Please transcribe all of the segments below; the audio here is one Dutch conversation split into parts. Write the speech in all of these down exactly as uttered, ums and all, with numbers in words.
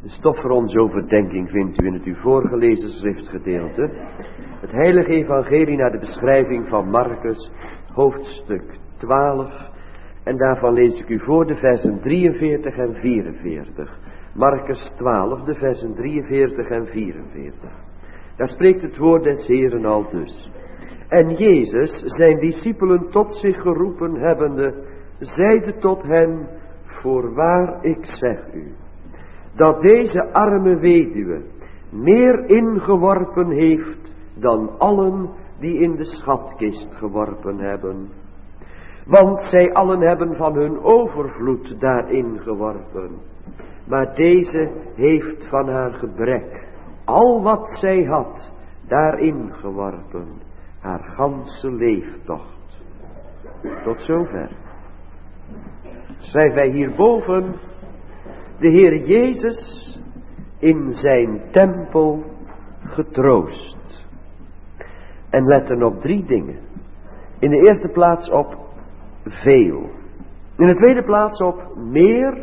De stof voor onze overdenking vindt u in het u voorgelezen schriftgedeelte. Het heilige evangelie naar de beschrijving van Marcus, hoofdstuk twaalf. En daarvan lees ik u voor de versen drieënveertig en vierenveertig. Marcus twaalf, de versen drieënveertig en vierenveertig. Daar spreekt het woord des Heeren al dus. En Jezus, zijn discipelen tot zich geroepen hebbende, zeide tot hen: voorwaar ik zeg u, dat deze arme weduwe meer ingeworpen heeft dan allen die in de schatkist geworpen hebben. Want zij allen hebben van hun overvloed daarin geworpen. Maar deze heeft van haar gebrek al wat zij had daarin geworpen. Haar ganse leeftocht. Tot zover. Schrijven wij hierboven de Heer Jezus in zijn tempel getroost. En letten op drie dingen. In de eerste plaats op veel. In de tweede plaats op meer.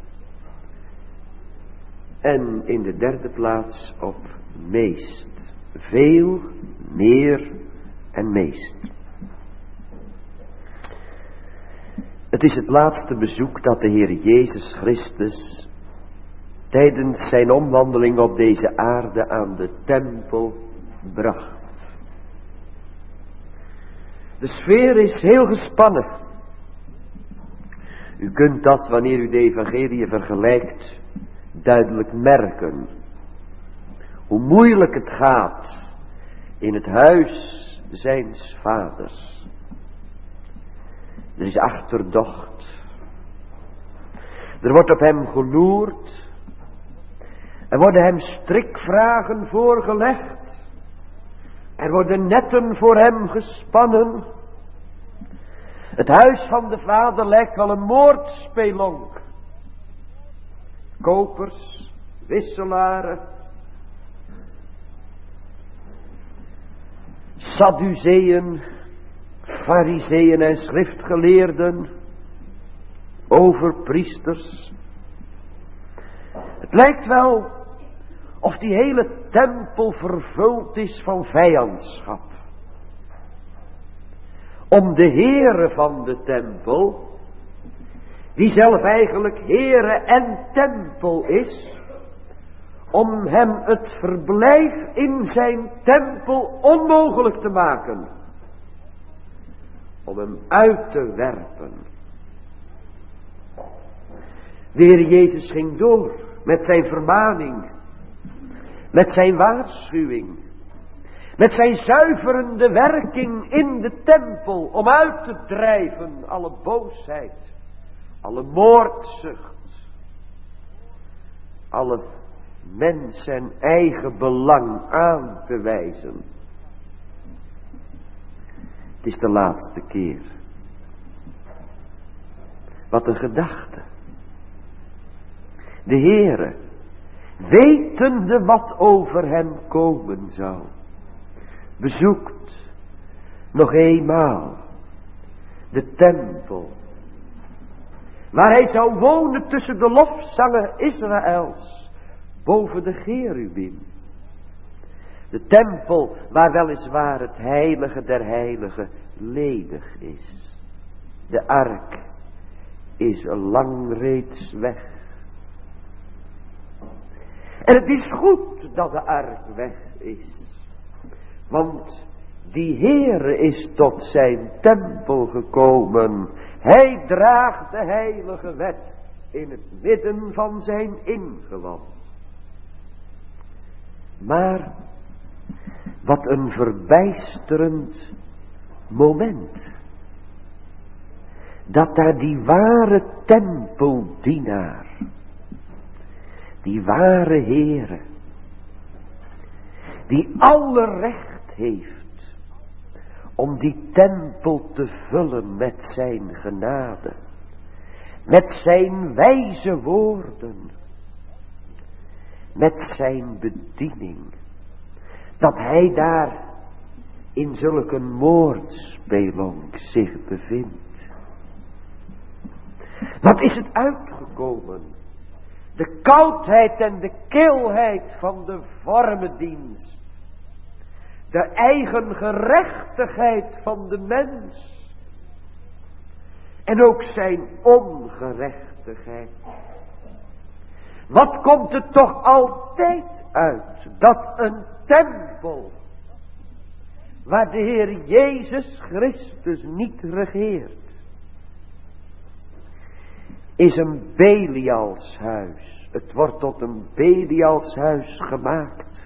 En in de derde plaats op meest. Veel, meer en meest. Het is het laatste bezoek dat de Heer Jezus Christus tijdens zijn omwandeling op deze aarde aan de tempel bracht. De sfeer is heel gespannen. U kunt dat, wanneer u de evangelie vergelijkt, duidelijk merken. Hoe moeilijk het gaat in het huis zijns vaders. Er is achterdocht. Er wordt op hem geloerd. Er worden hem strikvragen voorgelegd. Er worden netten voor hem gespannen. Het huis van de vader lijkt wel een moordspelonk. Kopers, wisselaren, Sadduceeën, Farizeeën en schriftgeleerden, overpriesters. Het lijkt wel of die hele tempel vervuld is van vijandschap. Om de Heere van de tempel, die zelf eigenlijk Heere en tempel is, om hem het verblijf in zijn tempel onmogelijk te maken. Om hem uit te werpen. De Heer Jezus ging door met zijn vermaning, met zijn waarschuwing, met zijn zuiverende werking in de tempel, om uit te drijven alle boosheid, alle moordzucht, alle mens en eigen belang aan te wijzen. Het is de laatste keer. Wat een gedachte. De Heere, wetende wat over hem komen zou, bezoekt nog eenmaal de tempel, waar hij zou wonen tussen de lofzangen Israëls, boven de cherubim. De tempel waar weliswaar het heilige der heiligen ledig is. De ark is lang reeds weg. En het is goed dat de ark weg is. Want die Heere is tot zijn tempel gekomen. Hij draagt de heilige wet in het midden van zijn ingewand. Maar wat een verbijsterend moment. Dat daar die ware tempeldienaar, die ware Heere, die alle recht heeft om die tempel te vullen met zijn genade, met zijn wijze woorden, met zijn bediening, dat hij daar in zulke moordspelonk zich bevindt. Wat is het uitgekomen? De koudheid en de kilheid van de vormendienst. De eigen gerechtigheid van de mens. En ook zijn ongerechtigheid. Wat komt er toch altijd uit? Dat een tempel, waar de Heer Jezus Christus niet regeert, is een Belialshuis. Het wordt tot een Belialshuis gemaakt.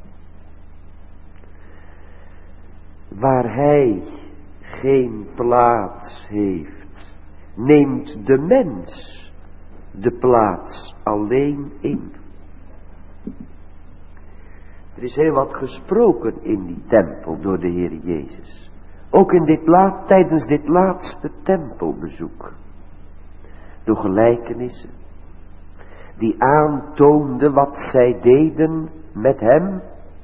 Waar hij geen plaats heeft, neemt de mens de plaats alleen in. Er is heel wat gesproken in die tempel door de Heer Jezus. Ook in dit laat, tijdens dit laatste tempelbezoek. Door gelijkenissen. Die aantoonden wat zij deden met hem.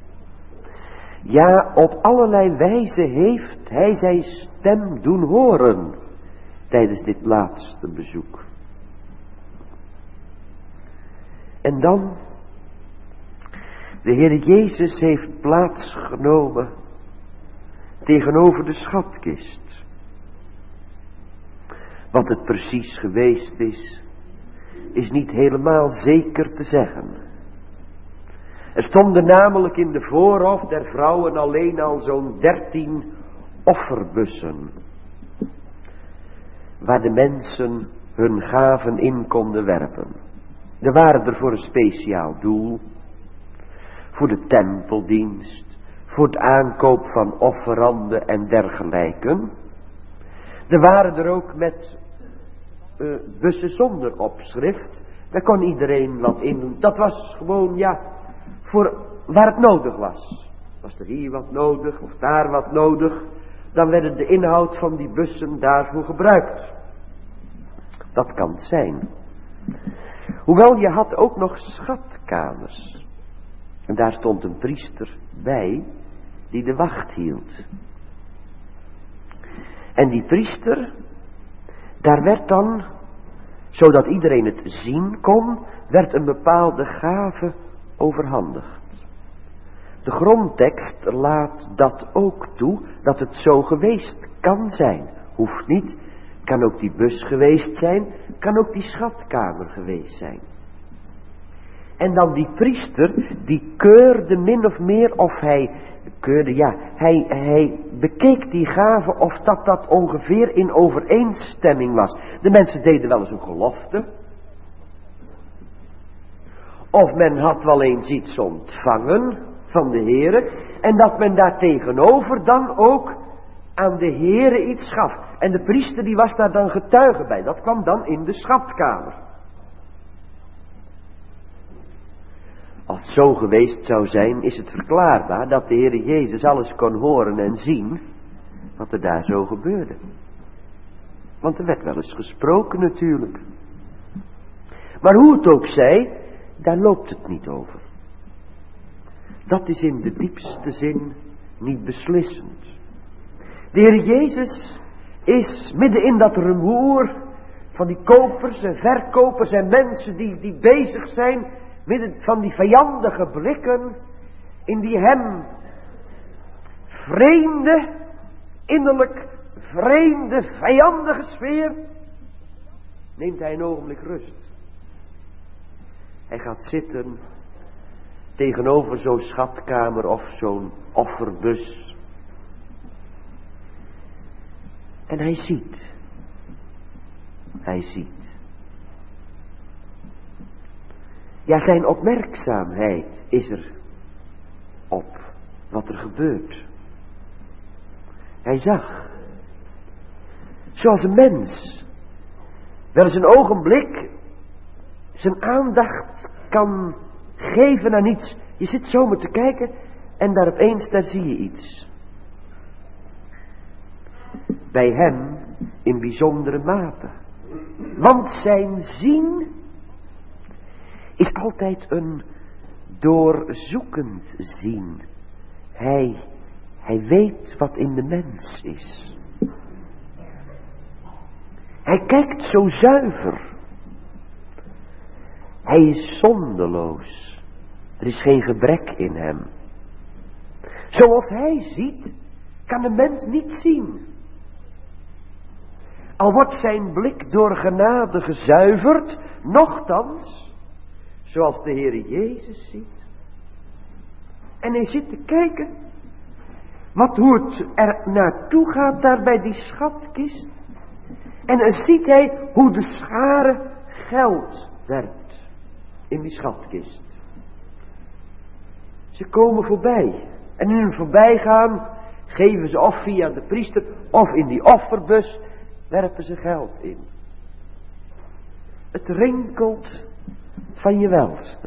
Ja, op allerlei wijze heeft hij zijn stem doen horen. Tijdens dit laatste bezoek. En dan, de Heer Jezus heeft plaatsgenomen tegenover de schatkist. Wat het precies geweest is, is niet helemaal zeker te zeggen. Er stonden namelijk in de voorhof der vrouwen alleen al zo'n dertien offerbussen, waar de mensen hun gaven in konden werpen. Er waren er voor een speciaal doel, voor de tempeldienst, voor het aankoop van offeranden en dergelijke. Er waren er ook met uh, bussen zonder opschrift, daar kon iedereen wat in doen. Dat was gewoon, ja, voor waar het nodig was. Was er hier wat nodig of daar wat nodig, dan werden de inhoud van die bussen daarvoor gebruikt. Dat kan het zijn. Hoewel je had ook nog schatkamers. En daar stond een priester bij die de wacht hield. En die priester, daar werd dan, zodat iedereen het zien kon, werd een bepaalde gave overhandigd. De grondtekst laat dat ook toe, dat het zo geweest kan zijn. Hoeft niet, kan ook die bus geweest zijn, kan ook die schatkamer geweest zijn. En dan die priester, die keurde min of meer, of hij keurde, ja, hij, hij bekeek die gave of dat dat ongeveer in overeenstemming was. De mensen deden wel eens een gelofte. Of men had wel eens iets ontvangen van de Heere. En dat men daar tegenover dan ook aan de Heere iets gaf. En de priester die was daar dan getuige bij. Dat kwam dan in de schatkamer. Als het zo geweest zou zijn, is het verklaarbaar dat de Heere Jezus alles kon horen en zien wat er daar zo gebeurde. Want er werd wel eens gesproken natuurlijk. Maar hoe het ook zij, daar loopt het niet over. Dat is in de diepste zin niet beslissend. De Heer Jezus is midden in dat rumoer van die kopers en verkopers en mensen die, die bezig zijn, midden van die vijandige blikken, in die hem vreemde, innerlijk vreemde, vijandige sfeer, neemt hij een ogenblik rust. Hij gaat zitten tegenover zo'n schatkamer of zo'n offerbus. En hij ziet. Hij ziet. Ja, zijn opmerkzaamheid is er op wat er gebeurt. Hij zag. Zoals een mens wel eens een ogenblik zijn aandacht kan geven aan iets. Je zit zomaar te kijken en daar opeens, daar zie je iets. Bij hem in bijzondere mate. Want zijn zien is altijd een doorzoekend zien. Hij, hij weet wat in de mens is. Hij kijkt zo zuiver. Hij is zondeloos. Er is geen gebrek in hem. Zoals hij ziet, kan de mens niet zien. Al wordt zijn blik door genade gezuiverd, nochtans, zoals de Heere Jezus ziet. En hij zit te kijken, wat, hoe het er naartoe gaat daar bij die schatkist. En dan ziet hij hoe de schare geld werpt in die schatkist. Ze komen voorbij. En in hun voorbijgaan geven ze of via de priester of in die offerbus werpen ze geld in. Het rinkelt van je welste.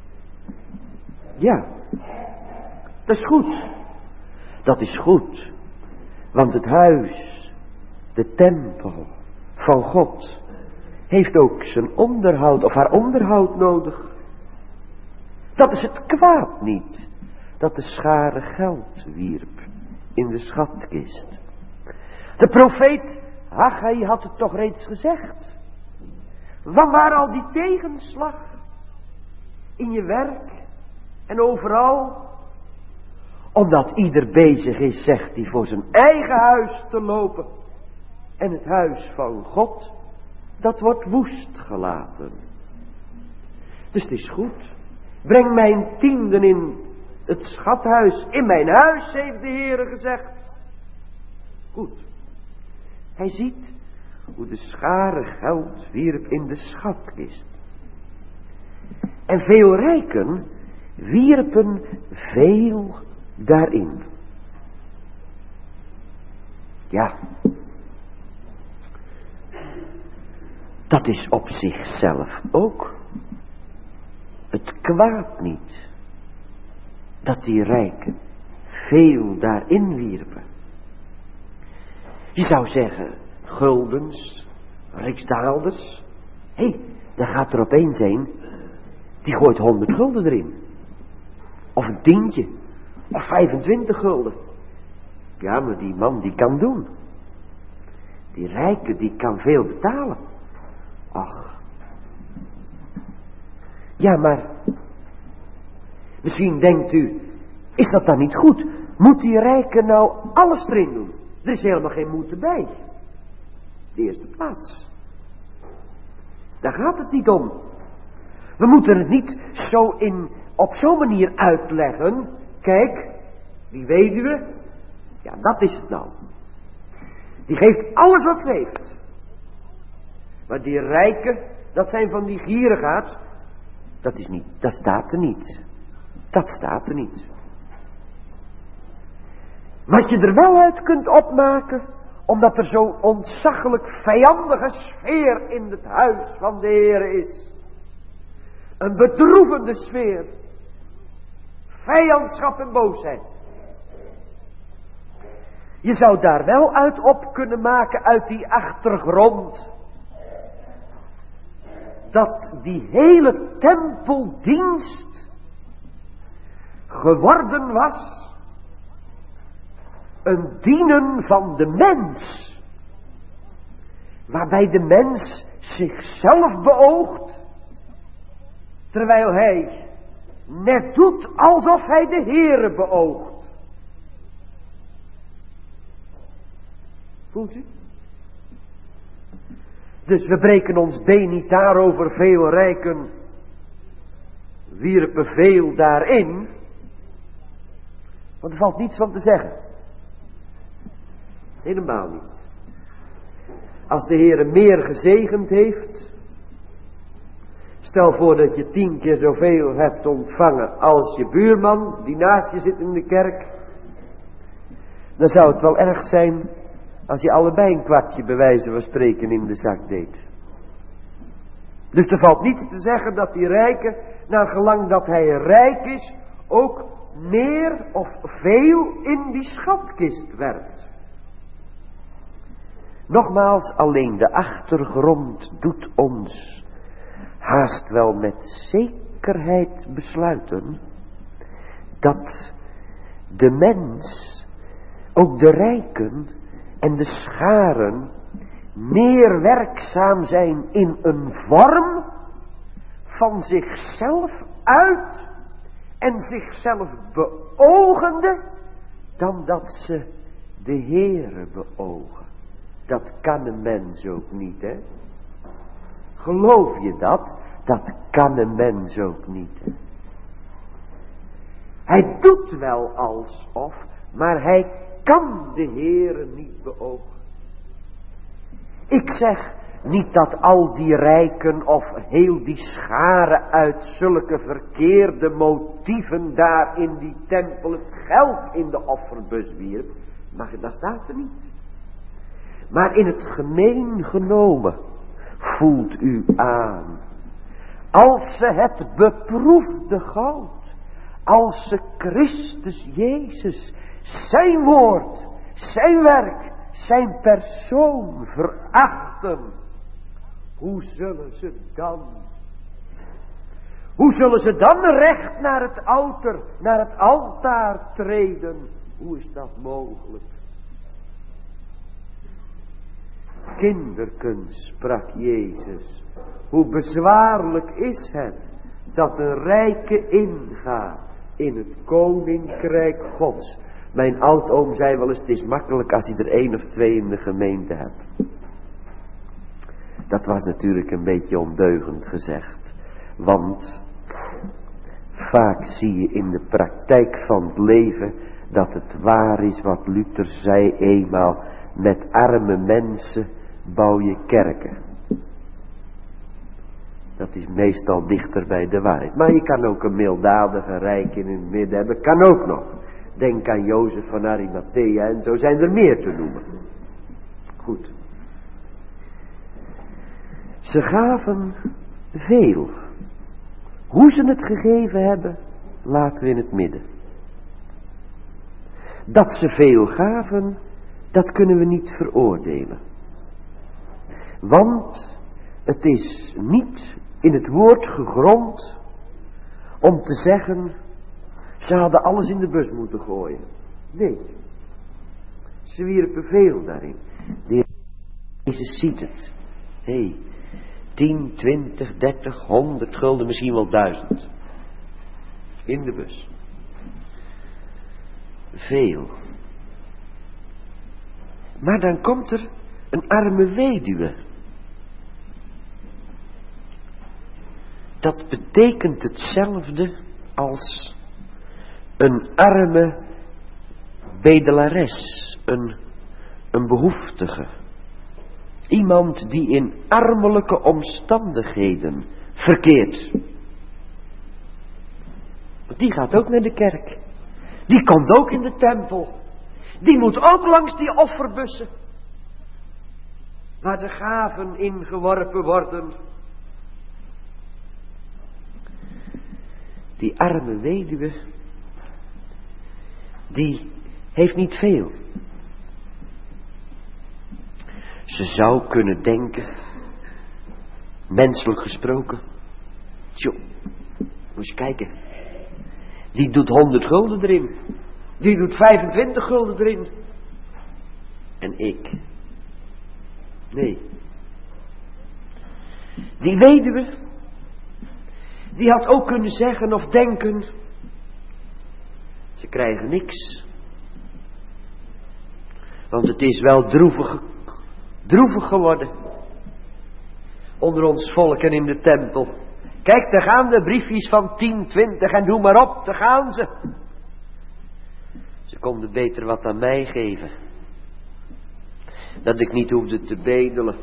Ja, dat is goed. Dat is goed. Want het huis, de tempel van God, heeft ook zijn onderhoud of haar onderhoud nodig. Dat is het kwaad niet, dat de schare geld wierp in de schatkist. De profeet Haggai had het toch reeds gezegd. Waar al die tegenslag in je werk en overal, omdat ieder bezig is, zegt hij, voor zijn eigen huis te lopen. En het huis van God, dat wordt woest gelaten. Dus het is goed. Breng mijn tienden in het schathuis. In mijn huis, heeft de Heere gezegd. Goed. Hij ziet hoe de schare geld wierp in de schatkist. En veel rijken wierpen veel daarin. Ja. Dat is op zichzelf ook het kwaad niet. Dat die rijken veel daarin wierpen. Je zou zeggen, guldens, riksdaalders. Hé, hey, daar gaat er opeens een, die gooit honderd gulden erin. Of een tientje, of vijfentwintig gulden. Ja, maar die man die kan doen. Die rijke die kan veel betalen. Ach. Ja, maar misschien denkt u, is dat dan niet goed? Moet die rijke nou alles erin doen? Er is helemaal geen moeten bij. De eerste plaats. Daar gaat het niet om. We moeten het niet zo in, op zo'n manier uitleggen. Kijk, die weduwe, ja, dat is het nou. Die geeft alles wat ze heeft. Maar die rijken, dat zijn van die gierigaards, dat is niet, dat staat er niet. Dat staat er niet. Wat je er wel uit kunt opmaken, omdat er zo'n ontzaglijk vijandige sfeer in het huis van de Heere is. Een bedroevende sfeer. Vijandschap en boosheid. Je zou daar wel uit op kunnen maken uit die achtergrond. Dat die hele tempeldienst geworden was een dienen van de mens. Waarbij de mens zichzelf beoogt. Terwijl hij net doet alsof hij de Heere beoogt. Voelt u? Dus we breken ons been niet daarover, veel rijken wierpen veel daarin. Want er valt niets van te zeggen. Helemaal niet. Als de Heere meer gezegend heeft, stel voor dat je tien keer zoveel hebt ontvangen als je buurman die naast je zit in de kerk, dan zou het wel erg zijn als je allebei een kwartje bij wijze van spreken in de zak deed. Dus er valt niets te zeggen dat die rijke, naar gelang dat hij rijk is, ook meer of veel in die schatkist werpt. Nogmaals, alleen de achtergrond doet ons haast wel met zekerheid besluiten dat de mens, ook de rijken en de scharen, meer werkzaam zijn in een vorm van zichzelf uit en zichzelf beogende, dan dat ze de Heere beogen. Dat kan een mens ook niet, hè? Geloof je dat? Dat kan een mens ook niet, hè? Hij doet wel alsof, maar hij kan de Heere niet beogen. Ik zeg niet dat al die rijken of heel die scharen uit zulke verkeerde motieven daar in die tempel het geld in de offerbus wierp. Maar dat staat er niet. Maar in het gemeen genomen voelt u aan. Als ze het beproefde goud, als ze Christus Jezus, zijn woord, zijn werk, zijn persoon verachten, hoe zullen ze dan, hoe zullen ze dan recht naar het altaar, naar het altaar treden? Hoe is dat mogelijk? Kinderkens, sprak Jezus, hoe bezwaarlijk is het dat een rijke ingaat in het koninkrijk Gods. Mijn oudoom zei wel eens, het is makkelijk als hij er één of twee in de gemeente hebt. Dat was natuurlijk een beetje ondeugend gezegd. Want vaak zie je in de praktijk van het leven dat het waar is wat Luther zei eenmaal. Met arme mensen bouw je kerken. Dat is meestal dichter bij de waarheid. Maar je kan ook een milddadige rijk in het midden hebben. Kan ook nog. Denk aan Jozef van Arimathea en zo zijn er meer te noemen. Goed. Ze gaven veel. Hoe ze het gegeven hebben, laten we in het midden. Dat ze veel gaven, dat kunnen we niet veroordelen. Want het is niet in het woord gegrond om te zeggen, ze hadden alles in de bus moeten gooien. Nee. Ze wierpen veel daarin. De Heer Jezus ziet het. Hé, hey, tien, twintig, dertig, honderd gulden, misschien wel duizend. In de bus. Veel. Maar dan komt er een arme weduwe. Dat betekent hetzelfde als een arme bedelares, een, een behoeftige. Iemand die in armelijke omstandigheden verkeert. Want die gaat ook naar de kerk. Die komt ook in de tempel. Die moet ook langs die offerbussen. Waar de gaven ingeworpen worden. Die arme weduwe, die heeft niet veel. Ze zou kunnen denken, menselijk gesproken, tjoh, moet je kijken, die doet honderd gulden erin, die doet vijfentwintig gulden erin. En ik, nee. Die weduwe, die had ook kunnen zeggen of denken, ze krijgen niks. Want het is wel droevig, droevig geworden. Onder ons volk en in de tempel. Kijk, daar gaan de briefjes van tien, twintig en doe maar op, daar gaan ze. Ze konden beter wat aan mij geven. Dat ik niet hoefde te bedelen.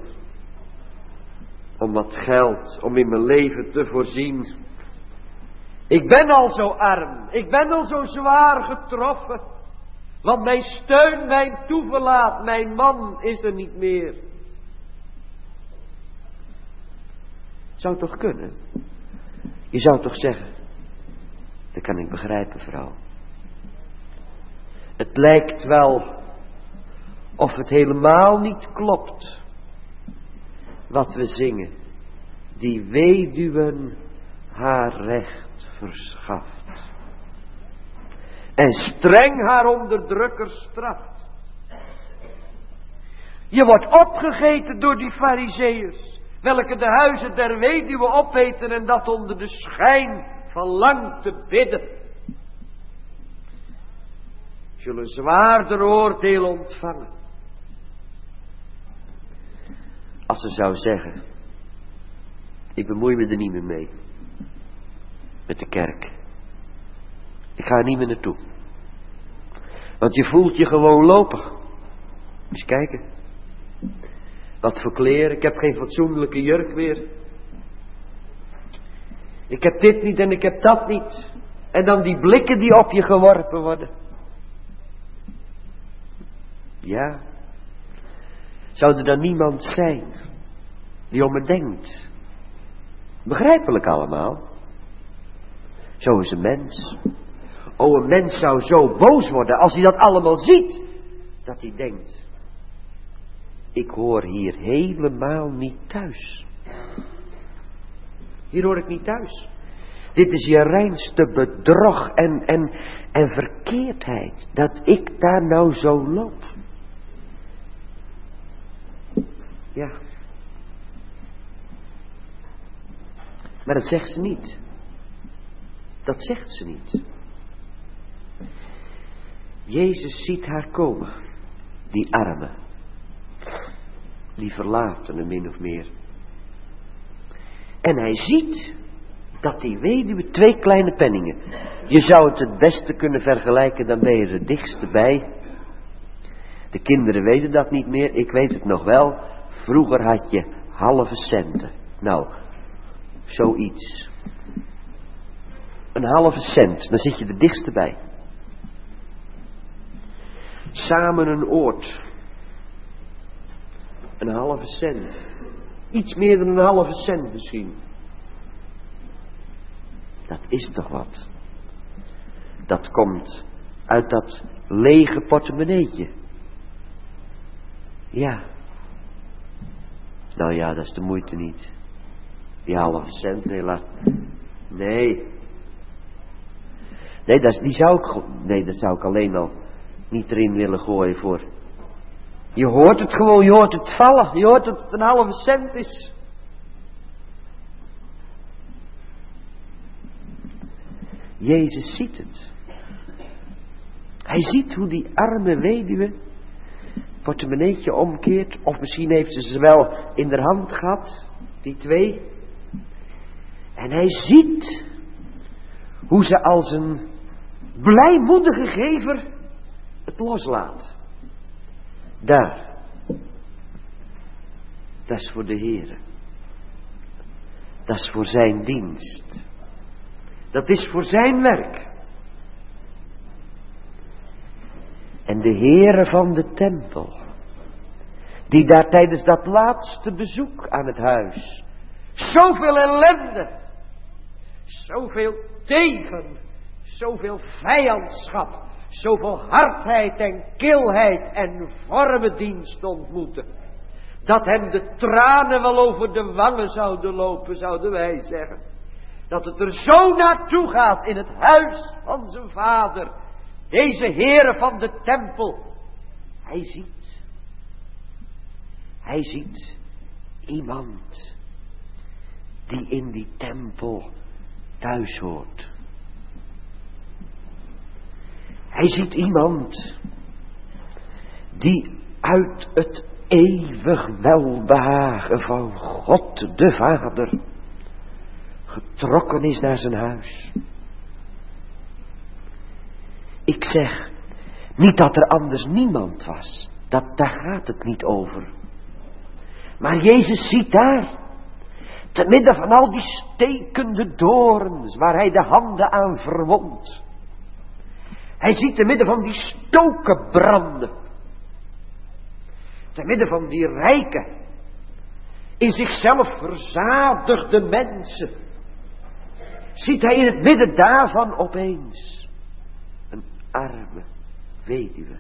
Om wat geld, om in mijn leven te voorzien. Ik ben al zo arm, ik ben al zo zwaar getroffen. Want mijn steun, mijn toeverlaat, mijn man is er niet meer. Zou toch kunnen? Je zou toch zeggen, dat kan ik begrijpen, vrouw. Het lijkt wel of het helemaal niet klopt wat we zingen. Die weduwen haar recht verschaft. En streng haar onderdrukkers straft. Je wordt opgegeten door die farizeeërs. welke de huizen der weduwe opeten en dat onder de schijn van lang te bidden, zullen zwaarder oordeel ontvangen. Als ze zou zeggen, ik bemoei me er niet meer mee, met de kerk. Ik ga er niet meer naartoe. Want je voelt je gewoon lopen. Eens kijken. Wat voor kleren, ik heb geen fatsoenlijke jurk meer. Ik heb dit niet en ik heb dat niet. En dan die blikken die op je geworpen worden. Ja. Zou er dan niemand zijn die om me denkt? Begrijpelijk allemaal. Zo is een mens. O, een mens zou zo boos worden als hij dat allemaal ziet. Dat hij denkt, ik hoor hier helemaal niet thuis. Hier hoor ik niet thuis. Dit is je reinste bedrog en, en, en verkeerdheid. Dat ik daar nou zo loop. Ja. Maar dat zegt ze niet. Dat zegt ze niet. Jezus ziet haar komen. Die arme. Die verlatene min of meer. En hij ziet dat die weduwe twee kleine penningen. Je zou het het beste kunnen vergelijken, dan ben je er het dichtste bij. De kinderen weten dat niet meer, ik weet het nog wel. Vroeger had je halve centen. Nou, zoiets. Een halve cent, dan zit je er dichtste bij. Samen een oort. Een halve cent. Iets meer dan een halve cent misschien. Dat is toch wat. Dat komt uit dat lege portemonneetje. Ja. Nou ja, dat is de moeite niet. Die halve cent, nee, laat. Nee. Nee, dat, die zou ik, nee, dat zou ik alleen al niet erin willen gooien voor. Je hoort het gewoon, je hoort het vallen. Je hoort dat het een halve cent is. Jezus ziet het. Hij ziet hoe die arme weduwe portemonneetje omkeert. Of misschien heeft ze ze wel in de hand gehad. Die twee. En hij ziet hoe ze als een blijmoedige gever het loslaat. Daar. Dat is voor de Heere. Dat is voor zijn dienst. Dat is voor zijn werk. En de Heere van de tempel, die daar tijdens dat laatste bezoek aan het huis zoveel ellende, zoveel tegen, zoveel vijandschap, zoveel hardheid en kilheid en vormendienst ontmoeten, dat hem de tranen wel over de wangen zouden lopen, zouden wij zeggen. Dat het er zo naartoe gaat in het huis van zijn vader. Deze Heere van de tempel. Hij ziet. Hij ziet iemand die in die tempel thuis hoort. Hij ziet iemand die uit het eeuwig welbehagen van God de Vader getrokken is naar zijn huis. Ik zeg niet dat er anders niemand was. Dat, daar gaat het niet over. Maar Jezus ziet daar, te midden van al die stekende dorens waar hij de handen aan verwondt. Hij ziet te midden van die stoken branden. Te midden van die rijke, in zichzelf verzadigde mensen. Ziet hij in het midden daarvan opeens een arme weduwe.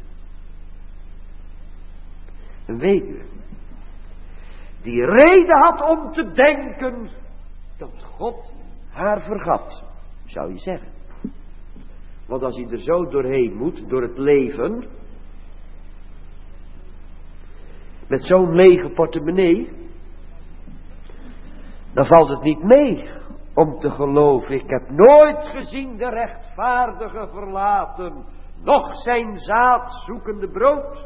Een weduwe die reden had om te denken dat God haar vergat, zou je zeggen. Want als hij er zo doorheen moet, door het leven, met zo'n lege portemonnee, dan valt het niet mee om te geloven. Ik heb nooit gezien de rechtvaardige verlaten, noch zijn zaad zoekende brood.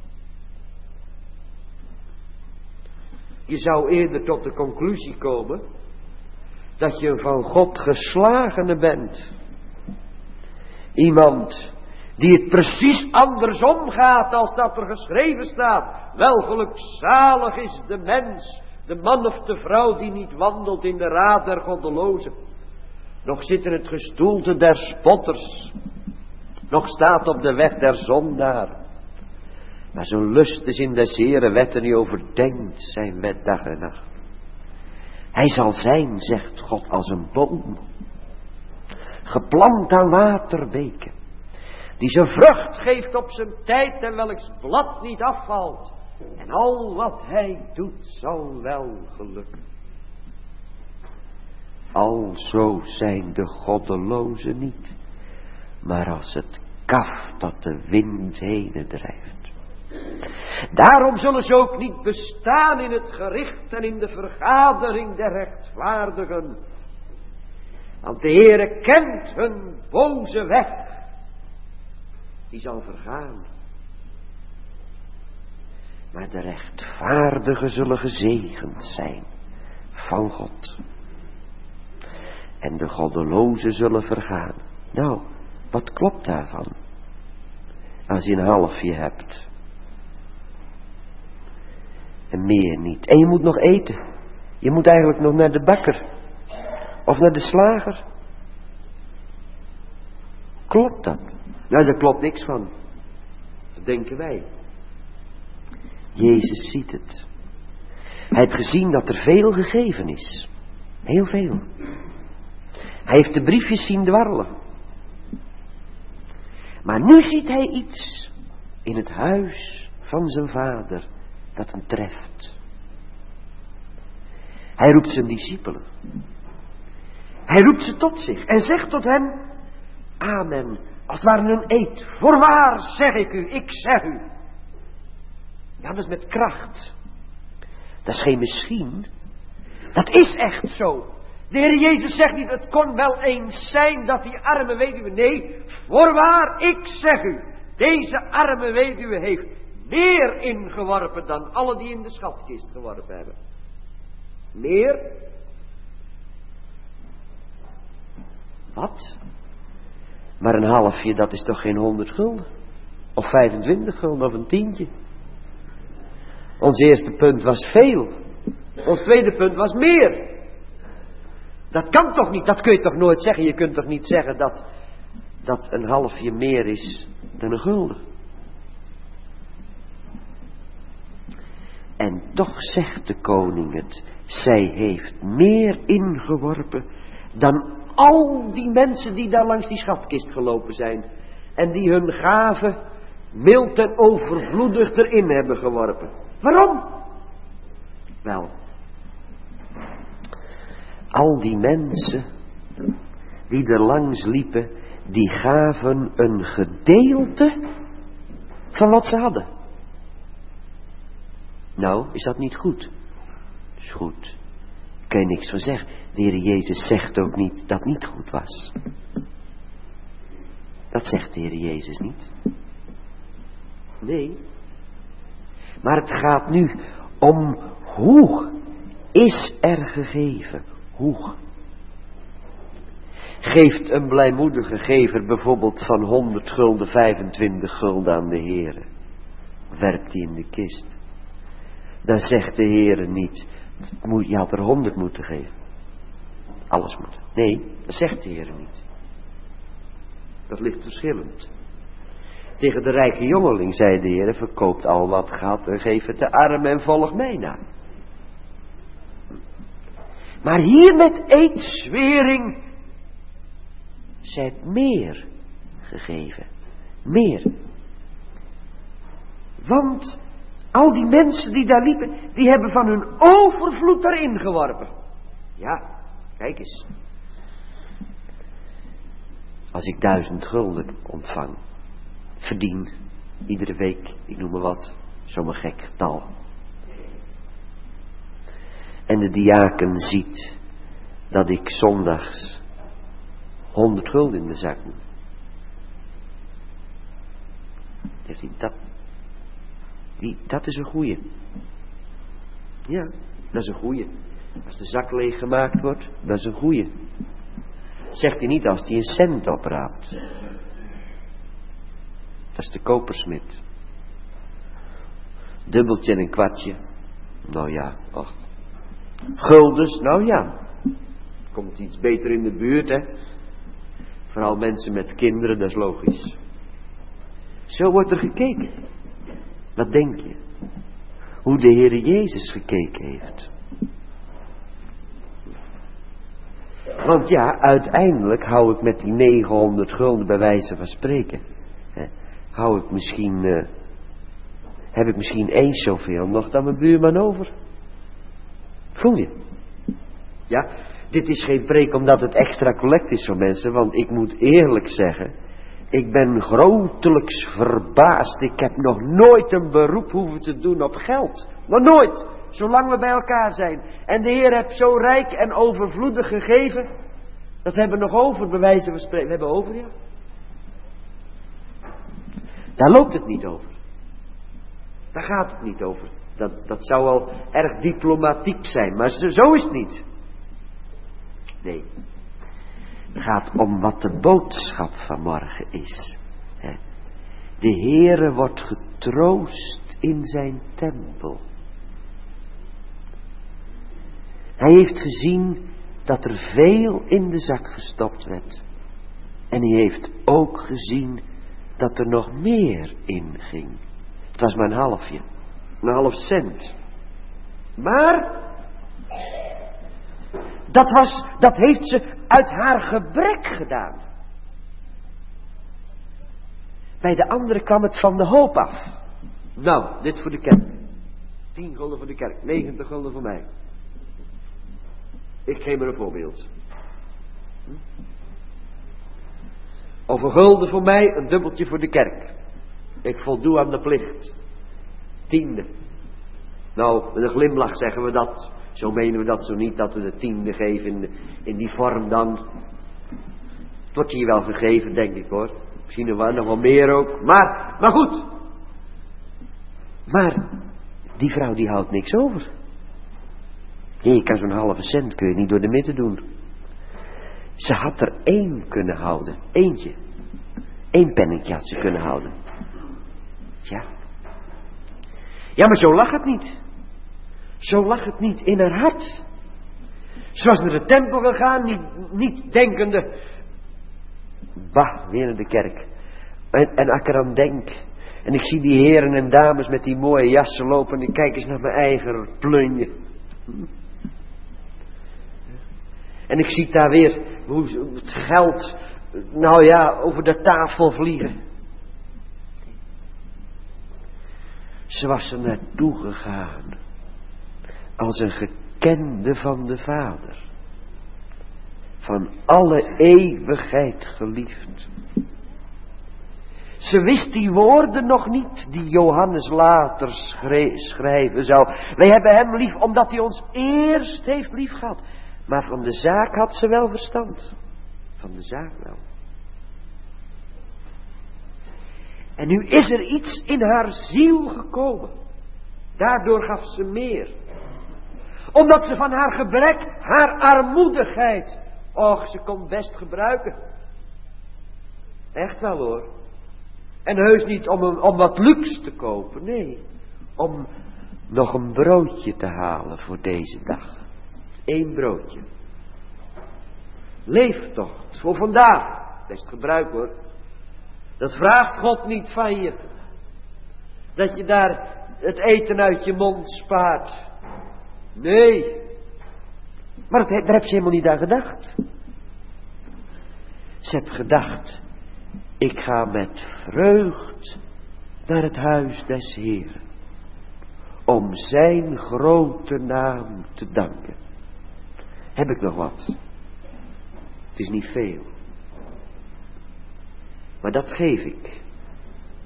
Je zou eerder tot de conclusie komen dat je een van God geslagene bent. Iemand die het precies andersom gaat als dat er geschreven staat. Welgelukzalig is de mens, de man of de vrouw die niet wandelt in de raad der goddelozen. Nog zit in het gestoelte der spotters. Nog staat op de weg der zondaar. Maar zijn lust is in des Heeren wetten die overdenkt zijn wet dag en nacht. Hij zal zijn, zegt God, als een boom, geplant aan waterbeken, die zijn vrucht geeft op zijn tijd en welks blad niet afvalt. En al wat hij doet zal wel gelukken. Alzo zijn de goddelozen niet, maar als het kaf dat de wind heen drijft. Daarom zullen ze ook niet bestaan in het gericht en in de vergadering der rechtvaardigen. Want de Heere kent hun boze weg. Die zal vergaan. Maar de rechtvaardigen zullen gezegend zijn van God. En de goddelozen zullen vergaan. Nou, wat klopt daarvan? Als je een halfje hebt. En meer niet. En je moet nog eten. Je moet eigenlijk nog naar de bakker. Of naar de slager. Klopt dat? Nou, daar klopt niks van. Dat denken wij. Jezus ziet het. Hij heeft gezien dat er veel gegeven is. Heel veel. Hij heeft de briefjes zien dwarrelen. Maar nu ziet hij iets in het huis van zijn vader dat hem treft. Hij roept zijn discipelen. Hij roept ze tot zich en zegt tot hen: Amen, als het ware een eed. Voorwaar zeg ik u, ik zeg u. Ja, dat is met kracht. Dat is geen misschien. Dat is echt zo. De Heer Jezus zegt niet, het kon wel eens zijn dat die arme weduwe. Nee, voorwaar, ik zeg u, deze arme weduwe heeft meer ingeworpen dan alle die in de schatkist geworpen hebben. Meer? Wat? Maar een halfje, dat is toch geen honderd gulden? Of vijfentwintig gulden of een tientje? Ons eerste punt was veel. Ons tweede punt was meer. Dat kan toch niet, dat kun je toch nooit zeggen. Je kunt toch niet zeggen dat, dat een halfje meer is dan een gulden. En toch zegt de koning het. Zij heeft meer ingeworpen dan al die mensen die daar langs die schatkist gelopen zijn. En die hun gaven mild en overvloedig erin hebben geworpen. Waarom? Wel, al die mensen die er langs liepen, die gaven een gedeelte van wat ze hadden. Nou, is dat niet goed? Is goed. Daar kun je niks van zeggen. De Heer Jezus zegt ook niet dat het niet goed was. Dat zegt de Heer Jezus niet. Nee. Maar het gaat nu om hoe is er gegeven. Hoe? Geeft een blijmoedige gever bijvoorbeeld van honderd gulden vijfentwintig gulden aan de Heere. Werpt die in de kist. Dan zegt de Heere niet, je had er honderd moeten geven. Alles moet. Nee, dat zegt de Heere niet. Dat ligt verschillend. Tegen de rijke jongeling zei de Heere, verkoopt al wat gaat en geef het de armen en volg mij na. Maar hier met eedzwering zijt meer gegeven. Meer. Want al die mensen die daar liepen, die hebben van hun overvloed erin geworpen. Ja, kijk eens. Als ik duizend gulden ontvang, verdien, iedere week, ik noem maar wat, zo'n gek getal. en de diaken ziet dat ik zondags honderd gulden in de zak moet. Je ziet dat. Die, dat is een goeie. Ja, dat is een goeie. Als de zak leeg gemaakt wordt, dat is een goeie. Zegt hij niet als hij een cent opraapt. Dat is de kopersmid. Dubbeltje en een kwartje. Nou ja, och. Guldens, nou ja. Komt iets beter in de buurt, hè. Vooral mensen met kinderen, dat is logisch. Zo wordt er gekeken. Wat denk je? Hoe de Heere Jezus gekeken heeft. Want ja, uiteindelijk hou ik met die negenhonderd gulden bij wijze van spreken. Hè, hou ik misschien, uh, heb ik misschien eens zoveel nog dan mijn buurman over. Voel je? Ja, dit is geen preek omdat het extra collect is voor mensen, want ik moet eerlijk zeggen, ik ben grotelijks verbaasd. Ik heb nog nooit een beroep hoeven te doen op geld. Nog nooit. Zolang we bij elkaar zijn. En de Heer heeft zo rijk en overvloedig gegeven. Dat hebben we nog over, bij wijze van spreken. We hebben over, ja. Daar loopt het niet over. Daar gaat het niet over. Dat, dat zou wel erg diplomatiek zijn. Maar zo, zo is het niet. Nee. Het gaat om wat de boodschap van morgen is. De Heere wordt getroost in zijn tempel. Hij heeft gezien dat er veel in de zak gestopt werd. En hij heeft ook gezien dat er nog meer in ging. Het was maar een halfje. Een half cent. Maar dat was, dat heeft ze uit haar gebrek gedaan. Bij de andere kwam het van de hoop af. Nou, dit voor de kerk. Tien gulden voor de kerk. Negentig gulden voor mij. Ik geef maar een voorbeeld. Of een gulden voor mij, een dubbeltje voor de kerk. Ik voldoe aan de plicht. Tiende. Nou, met een glimlach zeggen we dat. Zo menen we dat zo niet, dat we de tiende geven in, de, in die vorm dan. Het wordt hier wel gegeven, denk ik hoor. Misschien nog wel, nog wel meer ook. Maar, maar goed. Maar, die vrouw die houdt niks over. Je kan zo'n halve cent kun je niet door de midden doen. Ze had er één kunnen houden. Eentje. Eén pennetje had ze kunnen houden. Ja. Ja, maar zo lag het niet. Zo lag het niet in haar hart. Ze was naar de tempel gegaan, niet, niet denkende. Bah, weer naar de kerk. En, en als ik er aan denk. En ik zie die heren en dames met die mooie jassen lopen. En ik kijk eens naar mijn eigen plunje. En ik zie daar weer hoe het geld, nou ja, over de tafel vliegen. Ze was er naartoe gegaan. Als een gekende van de Vader. Van alle eeuwigheid geliefd. Ze wist die woorden nog niet die Johannes later schrijven zou. Wij hebben hem lief omdat hij ons eerst heeft lief gehad. Maar van de zaak had ze wel verstand. Van de zaak wel. En nu is er iets in haar ziel gekomen. Daardoor gaf ze meer. Omdat ze van haar gebrek, haar armoedigheid. Och, ze kon best gebruiken. Echt wel hoor. En heus niet om, een, om wat luxe te kopen. Nee. Om nog een broodje te halen voor deze dag. Eén broodje. Leeftocht voor vandaag. Best gebruik hoor. Dat vraagt God niet van je. Dat je daar het eten uit je mond spaart. Nee. Maar dat, daar heb ze helemaal niet aan gedacht. Ze heeft gedacht. Ik ga met vreugd naar het huis des Heeren. Om zijn grote naam te danken. Heb ik nog wat? Het is niet veel. Maar dat geef ik.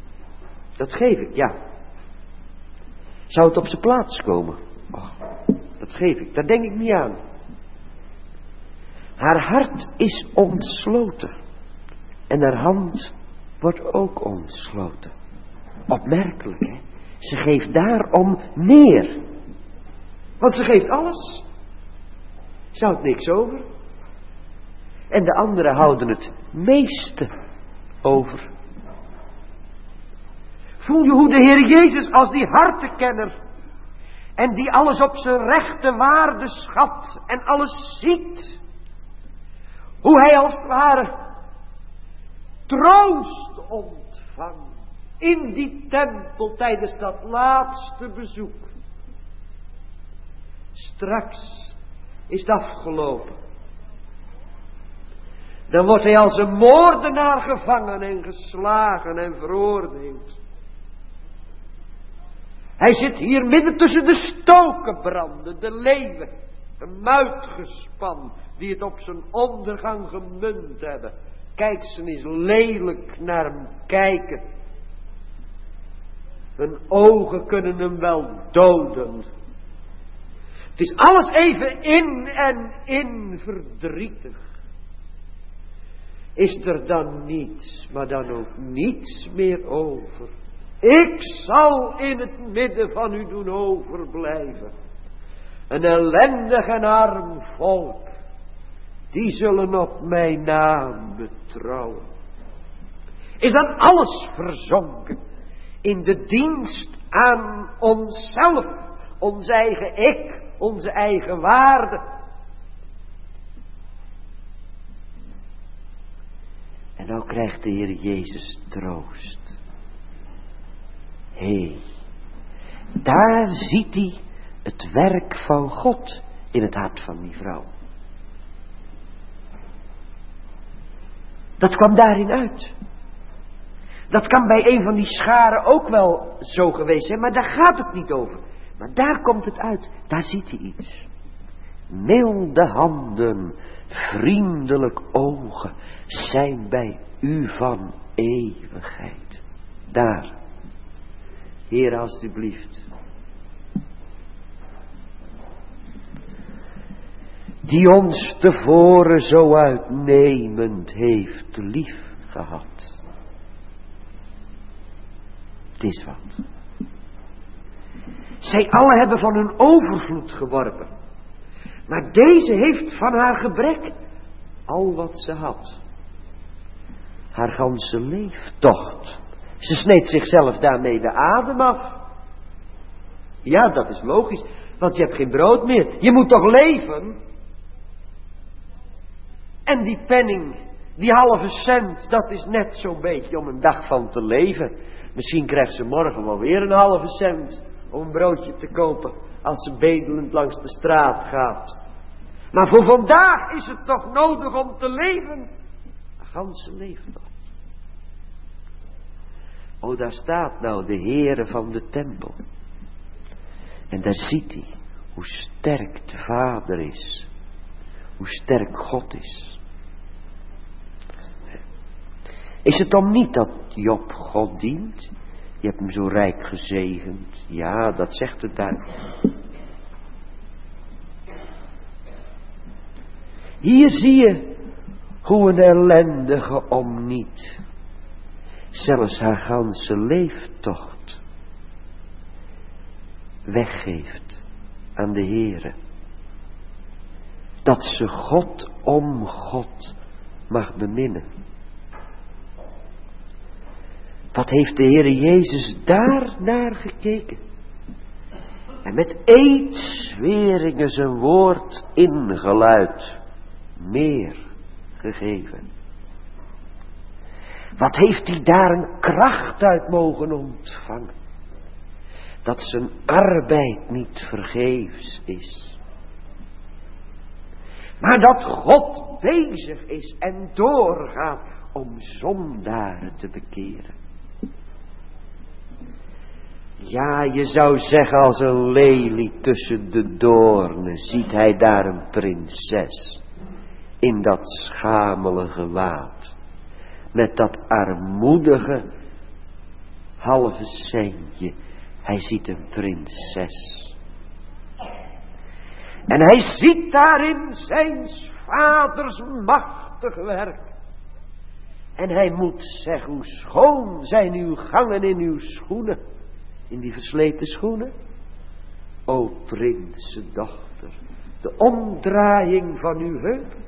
Dat geef ik, ja. Zou het op zijn plaats komen? Oh, dat geef ik, daar denk ik niet aan. Haar hart is ontsloten. En haar hand wordt ook ontsloten. Opmerkelijk, hè? Ze geeft daarom meer. Want ze geeft alles. Ze houdt niks over. En de anderen houden het meeste over. Voel je hoe de Heer Jezus als die hartenkenner en die alles op zijn rechte waarde schat en alles ziet, hoe hij als het ware troost ontvangt in die tempel tijdens dat laatste bezoek. Straks is het afgelopen. Dan wordt hij als een moordenaar gevangen en geslagen en veroordeeld. Hij zit hier midden tussen de stokenbranden, de leeuwen, een muitgespan die het op zijn ondergang gemunt hebben. Kijk ze eens lelijk naar hem kijken. Hun ogen kunnen hem wel doden. Het is alles even in en in verdrietig. Is er dan niets, maar dan ook niets meer over? Ik zal in het midden van u doen overblijven. Een ellendig en arm volk, die zullen op mijn naam betrouwen. Is dan alles verzonken in de dienst aan onszelf, ons eigen ik, onze eigen waarde? En nou krijgt de Heer Jezus troost. Hé, hey, daar ziet hij het werk van God in het hart van die vrouw. Dat kwam daarin uit. Dat kan bij een van die scharen ook wel zo geweest zijn, maar daar gaat het niet over. Maar daar komt het uit, daar ziet hij iets. Milde handen, vriendelijk ogen zijn bij u van eeuwigheid. Daar. Heer, alstublieft. Die ons tevoren zo uitnemend heeft lief gehad. Het is wat. Zij allen hebben van hun overvloed geworpen. Maar deze heeft van haar gebrek al wat ze had. Haar ganse leeftocht. Ze sneed zichzelf daarmee de adem af. Ja, dat is logisch, want je hebt geen brood meer. Je moet toch leven? En die penning, die halve cent, dat is net zo'n beetje om een dag van te leven. Misschien krijgt ze morgen wel weer een halve cent om een broodje te kopen als ze bedelend langs de straat gaat. Maar voor vandaag is het toch nodig om te leven? Een ganse leeftocht. O, daar staat nou de Heere van de tempel. En daar ziet hij hoe sterk de Vader is. Hoe sterk God is. Is het dan niet dat Job God dient? Je hebt hem zo rijk gezegend. Ja, dat zegt het daar. Hier zie je hoe een ellendige om niet zelfs haar ganse leeftocht weggeeft aan de Heere. Dat ze God om God mag beminnen. Wat heeft de Heere Jezus daar naar gekeken? En met eedsweringen zijn woord ingeluid meer gegeven. Wat heeft hij daar een kracht uit mogen ontvangen? Dat zijn arbeid niet vergeefs is. Maar dat God bezig is en doorgaat om zondaren te bekeren. Ja, je zou zeggen als een lelie tussen de doornen ziet hij daar een prinses in dat schamele gewaad. Met dat armoedige halve centje. Hij ziet een prinses. En hij ziet daarin zijn vaders machtig werk. En hij moet zeggen, hoe schoon zijn uw gangen in uw schoenen. In die versleten schoenen. O prinsendochter, de omdraaiing van uw heupen.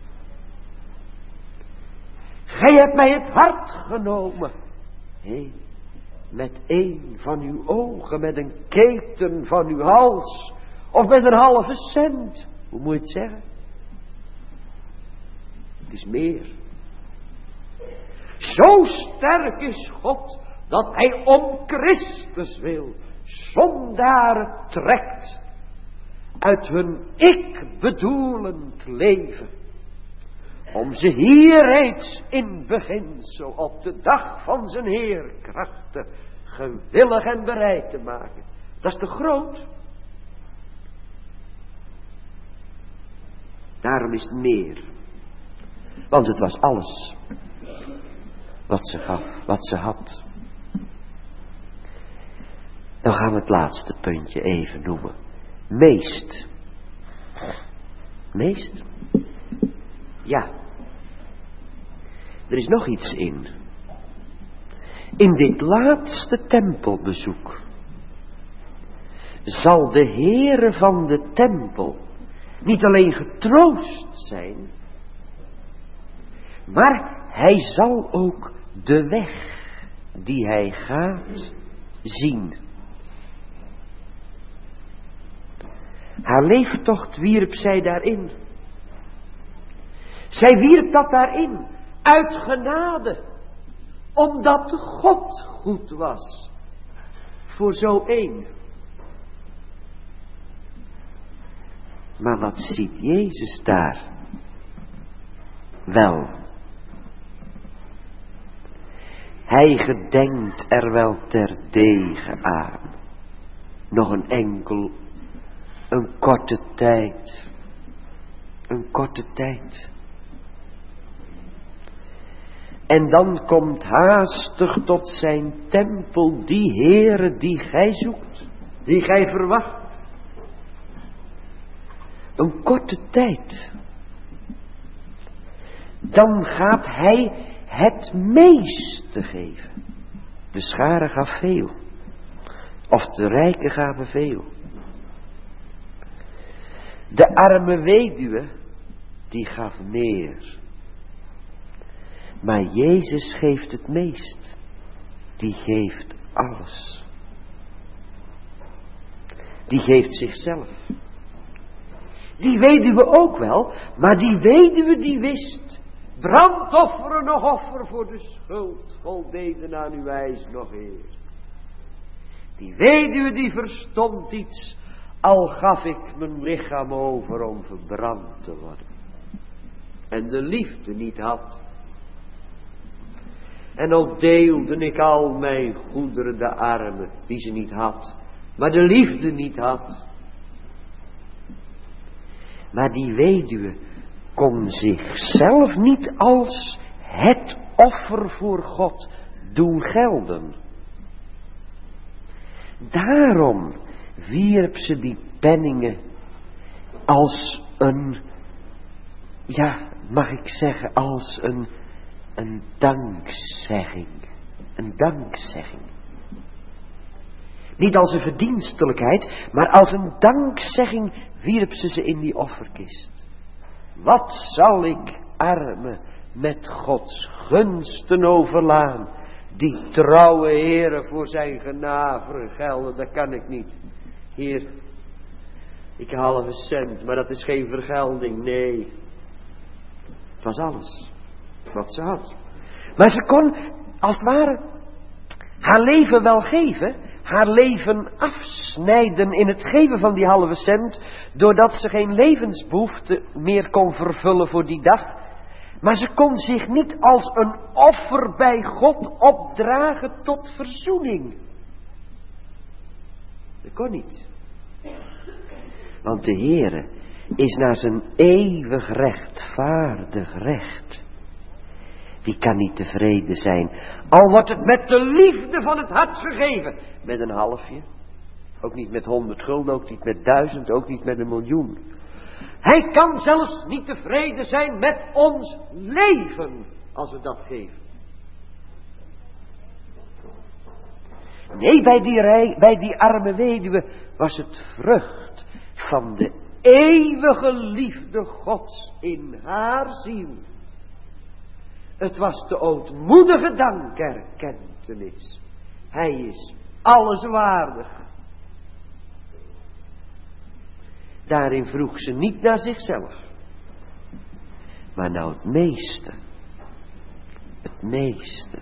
Gij hebt mij het hart genomen. Hé, met een van uw ogen, met een keten van uw hals. Of met een halve cent. Hoe moet je het zeggen? Het is meer. Zo sterk is God, dat hij om Christus wil zondaren trekt uit hun ik-bedoelend leven, om ze hier reeds in beginsel op de dag van zijn heerkrachten gewillig en bereid te maken. Dat is te groot. Daarom is het meer. Want het was alles wat ze gaf, wat ze had. Dan gaan we het laatste puntje even noemen. Meest. Meest? Ja. Er is nog iets in. In dit laatste tempelbezoek zal de Heere van de tempel niet alleen getroost zijn, maar hij zal ook de weg die hij gaat zien. Haar leeftocht wierp zij daarin. Zij wierp dat daarin, uit genade, omdat God goed was voor zo één. Maar wat ziet Jezus daar? Wel, hij gedenkt er wel terdege aan. Nog een enkel, een korte tijd. Een korte tijd. En dan komt haastig tot zijn tempel die Heere die gij zoekt, die gij verwacht. Een korte tijd. Dan gaat hij het meeste geven. De schare gaf veel. Of de rijken gaven veel. De arme weduwe, die gaf meer. Maar Jezus geeft het meest. Die geeft alles. Die geeft zichzelf. Die weduwe ook wel, maar die weduwe die wist, brandofferen nog offer voor de schuld, voldeden aan uw eis nog eer. Die weduwe die verstond iets, al gaf ik mijn lichaam over om verbrand te worden. En de liefde niet had. En ook deelde ik al mijn goederen de armen, die ze niet had, maar de liefde niet had. Maar die weduwe kon zichzelf niet als het offer voor God doen gelden. Daarom wierp ze die penningen als een, ja, mag ik zeggen, als een, een dankzegging. Een dankzegging. Niet als een verdienstelijkheid, maar als een dankzegging wierp ze ze in die offerkist. Wat zal ik, arme, met Gods gunsten overlaan, die trouwe Heere voor zijn genade vergelden, dat kan ik niet. Heer, ik haal een cent, maar dat is geen vergelding, nee. Het was alles wat ze had. Maar ze kon, als het ware, haar leven wel geven, haar leven afsnijden in het geven van die halve cent, doordat ze geen levensbehoefte meer kon vervullen voor die dag. Maar ze kon zich niet als een offer bij God opdragen tot verzoening. Dat kon niet. Want de Heere is naar zijn eeuwig rechtvaardig recht. Die kan niet tevreden zijn, al wordt het met de liefde van het hart gegeven. Met een halfje, Ook niet met honderd gulden, ook niet met duizend, ook niet met een miljoen. Hij kan zelfs niet tevreden zijn met ons leven, als we dat geven. Nee, bij die, rij, bij die arme weduwe was het vrucht van de eeuwige liefde Gods in haar ziel. Het was de ootmoedige dankerkentenis. Hij is alles waardig. Daarin vroeg ze niet naar zichzelf, maar nou het meeste. Het meeste.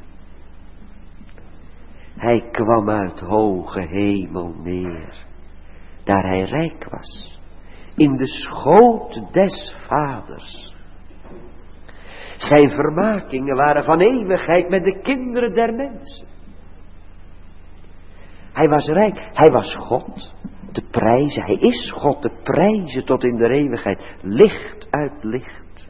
Hij kwam uit hoge hemel neer, daar hij rijk was, in de schoot des vaders. Zijn vermakingen waren van eeuwigheid met de kinderen der mensen. Hij was rijk, hij was God, te prijzen, hij is God, te prijzen tot in de eeuwigheid, licht uit licht.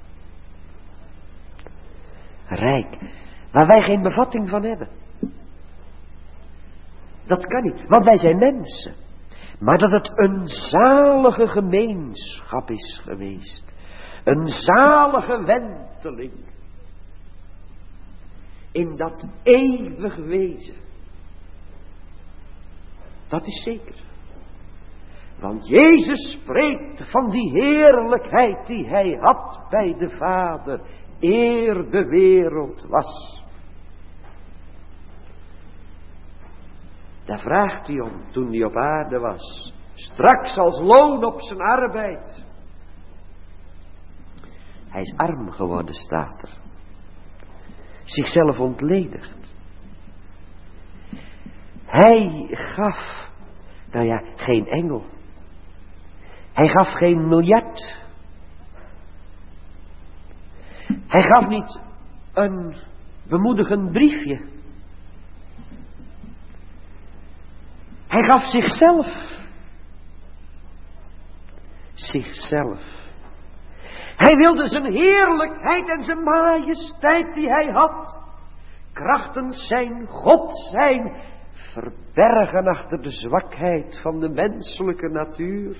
Rijk, waar wij geen bevatting van hebben. Dat kan niet, want wij zijn mensen. Maar dat het een zalige gemeenschap is geweest. Een zalige wenteling. In dat eeuwig wezen. Dat is zeker. Want Jezus spreekt van die heerlijkheid die hij had bij de Vader, eer de wereld was. Daar vraagt hij om toen hij op aarde was. Straks als loon op zijn arbeid. Hij is arm geworden, staat er. Zichzelf ontledigd. Hij gaf, nou ja, geen engel. Hij gaf geen miljard. Hij gaf niet een bemoedigend briefje. Hij gaf zichzelf. Zichzelf. Hij wilde zijn heerlijkheid en zijn majesteit die hij had, krachtens zijn God zijn, verbergen achter de zwakheid van de menselijke natuur.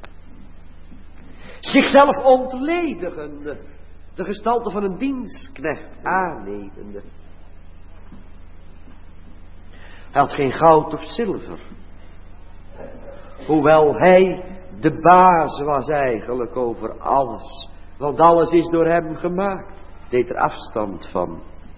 Zichzelf ontledigende, de gestalte van een dienstknecht aannemende. Hij had geen goud of zilver. Hoewel hij de baas was eigenlijk over alles. Want alles is door hem gemaakt. Deed er afstand van.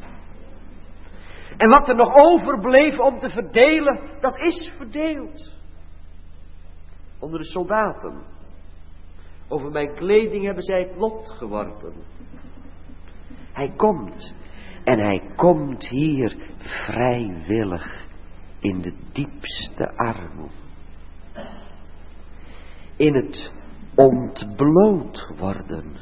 En wat er nog overbleef om te verdelen, dat is verdeeld. Onder de soldaten. Over mijn kleding hebben zij het lot geworpen. Hij komt. En hij komt hier vrijwillig. In de diepste armoede. In het ontbloot worden.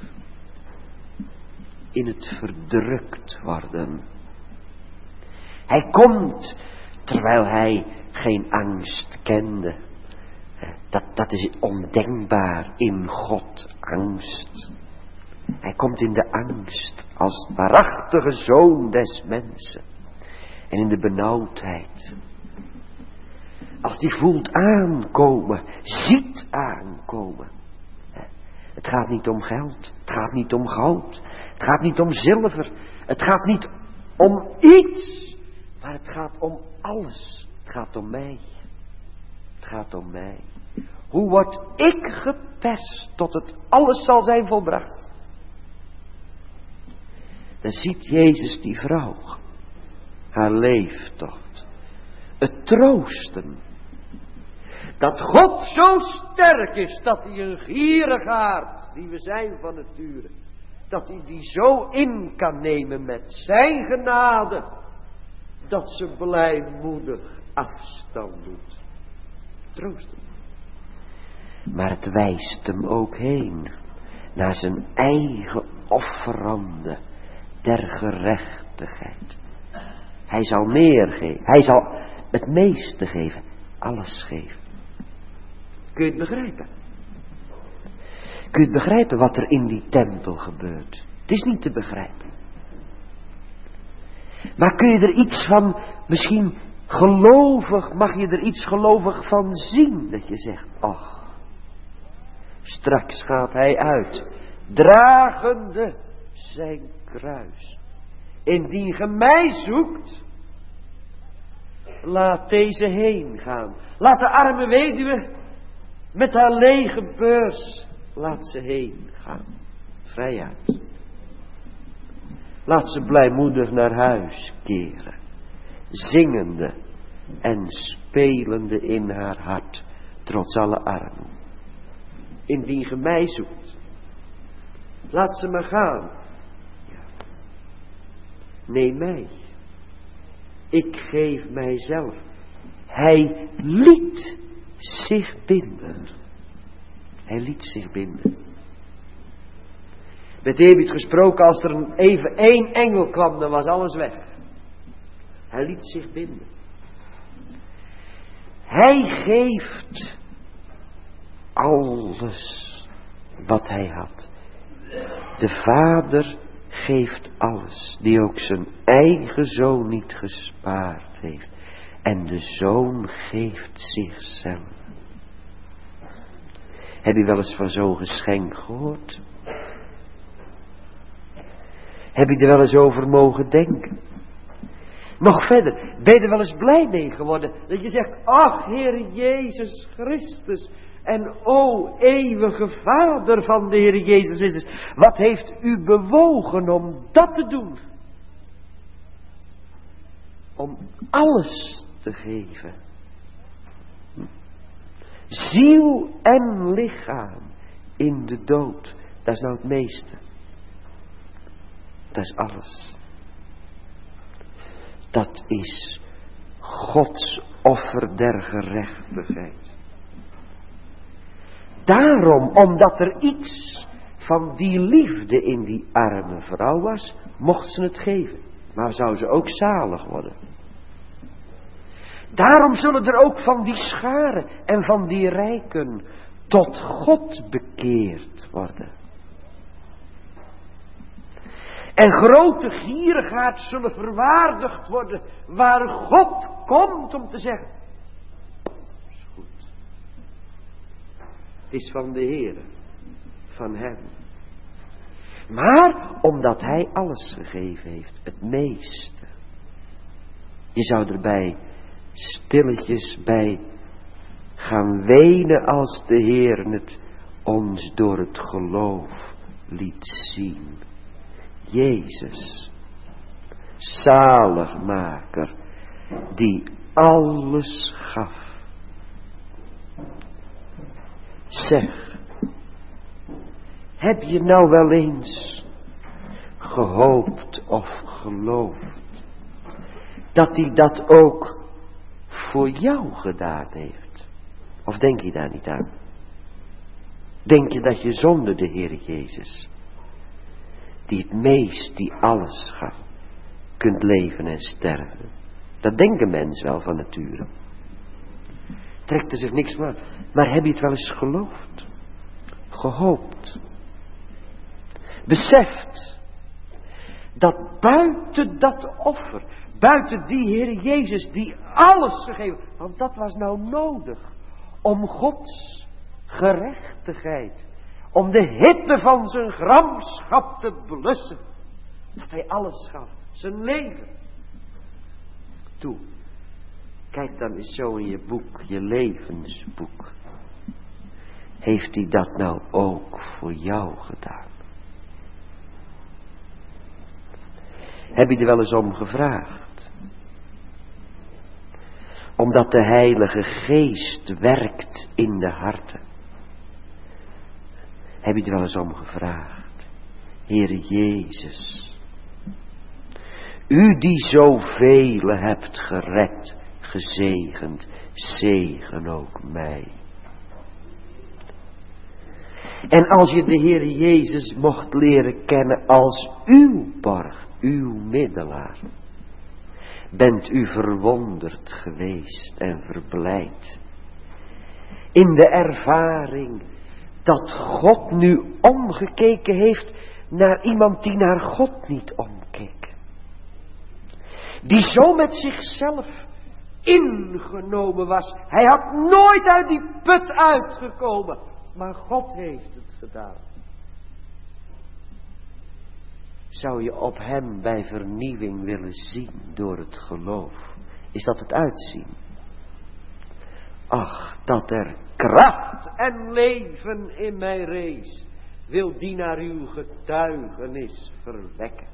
In het verdrukt worden. Hij komt terwijl hij geen angst kende. Dat, dat is ondenkbaar in God, angst. Hij komt in de angst als waarachtige zoon des mensen. En in de benauwdheid. Als hij voelt aankomen, ziet aankomen. Het gaat niet om geld, het gaat niet om goud, het gaat niet om zilver, het gaat niet om iets, maar het gaat om alles. Het gaat om mij. Het gaat om mij. Hoe word ik geperst tot het alles zal zijn volbracht? Dan ziet Jezus die vrouw, haar leeftocht, het troosten. Dat God zo sterk is, dat hij een gierigaard, die we zijn van nature, dat hij die zo in kan nemen met zijn genade, dat ze blijmoedig afstand doet. Troosten. Maar het wijst hem ook heen, naar zijn eigen offerande der gerechtigheid. Hij zal meer geven, hij zal het meeste geven, alles geven. Kun je het begrijpen? Kun je het begrijpen wat er in die tempel gebeurt? Het is niet te begrijpen. Maar kun je er iets van misschien Gelovig mag je er iets gelovig van zien. Dat je zegt, ach, straks gaat hij uit, dragende zijn kruis. Indien ge mij zoekt, laat deze heen gaan. Laat de arme weduwe met haar lege beurs, laat ze heen gaan. Vrijuit. Laat ze blijmoedig naar huis keren. Zingende en spelende in haar hart, trots alle armen. Indien ge mij zoekt, laat ze maar gaan. Ja. Neem mij. Ik geef mijzelf. Hij liet zich binden. Hij liet zich binden. Met eerbied gesproken, als er een, even één engel kwam, dan was alles weg. Hij liet zich binden. Hij geeft alles wat hij had. De Vader geeft alles, die ook zijn eigen zoon niet gespaard heeft. En de zoon geeft zichzelf. Heb je wel eens van zo'n geschenk gehoord? Heb je er wel eens over mogen denken? Nog verder, ben je er wel eens blij mee geworden? Dat je zegt, ach Heer Jezus Christus. En o eeuwige Vader van de Heer Jezus Christus. Wat heeft u bewogen om dat te doen? Om alles te geven. Ziel en lichaam in de dood. Dat is nou het meeste. Dat is alles. Dat is Gods offer der gerechtigheid. Daarom, omdat er iets van die liefde in die arme vrouw was, mocht ze het geven. Maar zou ze ook zalig worden. Daarom zullen er ook van die scharen en van die rijken tot God bekeerd worden. En grote gierigaard zullen verwaardigd worden waar God komt om te zeggen. Is goed. Het is van de Heere, van hem. Maar omdat hij alles gegeven heeft, het meeste. Je zou erbij stilletjes bij gaan wenen als de Heer het ons door het geloof liet zien. Jezus, zaligmaker, die alles gaf. Zeg, heb je nou wel eens gehoopt of geloofd dat hij dat ook voor jou gedaan heeft? Of denk je daar niet aan? Denk je dat je zonder de Heer Jezus, die het meest, die alles gaf, kunt leven en sterven? Dat denkt een mens wel van nature. Trekt er zich niks van. Maar heb je het wel eens geloofd? Gehoopt? Beseft dat buiten dat offer, buiten die Heer Jezus die alles gegeven, want dat was nou nodig om Gods gerechtigheid, om de hitte van zijn gramschap te blussen, dat hij alles gaf, zijn leven. Toe, kijk dan eens zo in je boek, je levensboek. Heeft hij dat nou ook voor jou gedaan? Heb je er wel eens om gevraagd? Omdat de Heilige Geest werkt in de harten. Heb je er wel eens om gevraagd? Heere Jezus, u die zoveel hebt gered, gezegend, zegen ook mij. En als je de Heer Jezus mocht leren kennen als uw borg, uw middelaar, bent u verwonderd geweest en verblijd in de ervaring dat God nu omgekeken heeft naar iemand die naar God niet omkeek. Die zo met zichzelf ingenomen was. Hij had nooit uit die put uitgekomen. Maar God heeft het gedaan. Zou je op hem bij vernieuwing willen zien door het geloof? Is dat het uitzien? Ach, dat er kracht en leven in mij rees, wil die naar uw getuigenis verwekken.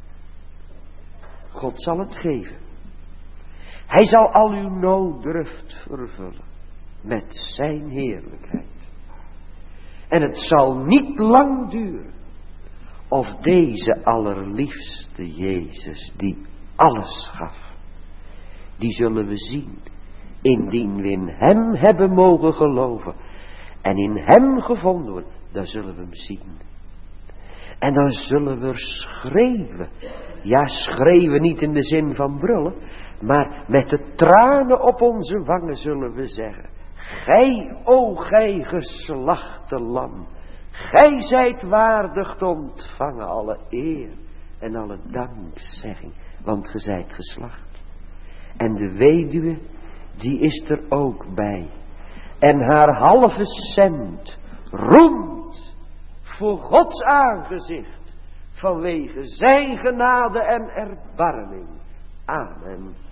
God zal het geven. Hij zal al uw nooddruft vervullen met zijn heerlijkheid. En het zal niet lang duren of deze allerliefste Jezus, die alles gaf, die zullen we zien, indien we in hem hebben mogen geloven en in hem gevonden worden, dan zullen we hem zien. En dan zullen we schreeuwen. Ja, schreeuwen niet in de zin van brullen, maar met de tranen op onze wangen zullen we zeggen: Gij, o gij geslachte lam, gij zijt waardig te ontvangen alle eer en alle dankzegging, want ge zijt geslacht. En de weduwe, die is er ook bij. En haar halve cent roemt voor Gods aangezicht vanwege zijn genade en erbarming. Amen.